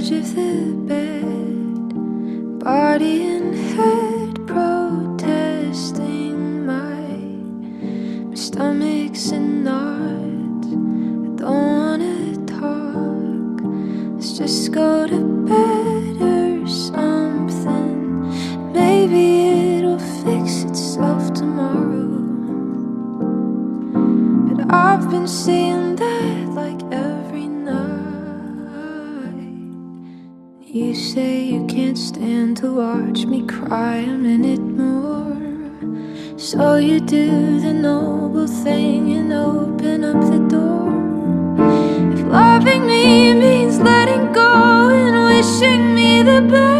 edge of the bed, body and head protesting. My stomach's in knots, I don't wanna talk. Let's just go to bed or something. Maybe it'll fix itself tomorrow. But I've been saying that like every night. You say you can't stand to watch me cry a minute more. So you do the noble thing and open up the door. If loving me means letting go and wishing me the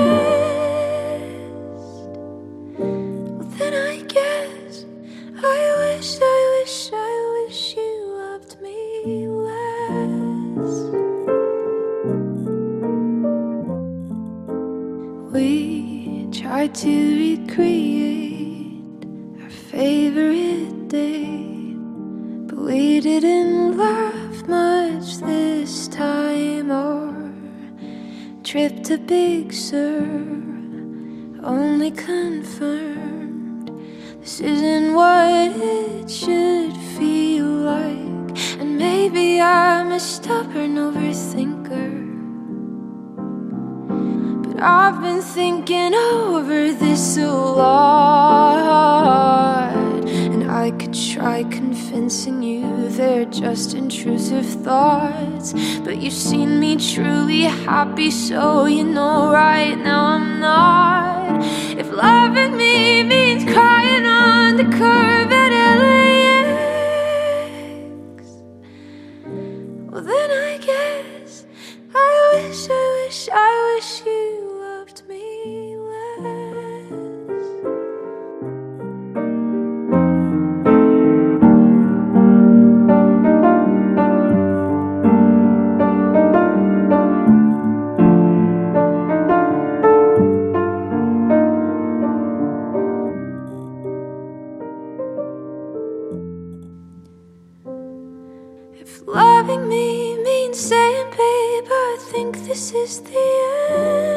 best, well then I guess I wish you loved me less. We tried to recreate our favorite date, but we didn't laugh much this time. Our trip to Big Sur only confirmed this isn't what it should feel like. And maybe I'm a stubborn overthinker, but I've been thinking over this a lot. And I could try convincing you they're just intrusive thoughts, but you've seen me truly happy, so you know right now I'm not. If loving me means crying on the curb at LAX, well then I guess I wish you loved me less. If loving me means saying, babe, I think this is the end,